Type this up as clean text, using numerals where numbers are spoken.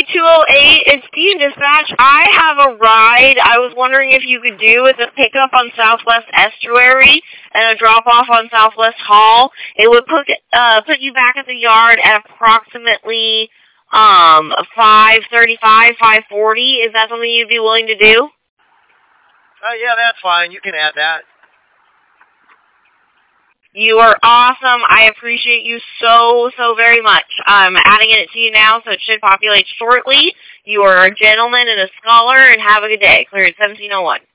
208, it's Dean Dispatch. I have a ride I was wondering if you could do. It's a pickup on Southwest Estuary and a drop-off on Southwest Hall. It would put you back at the yard at approximately 5:35, 5:40. Is that something you'd be willing to do? Yeah, that's fine. You can add that. You are awesome. I appreciate you so very much. I'm adding it to you now, so it should populate shortly. You are a gentleman and a scholar, and have a good day. Clear at 1701.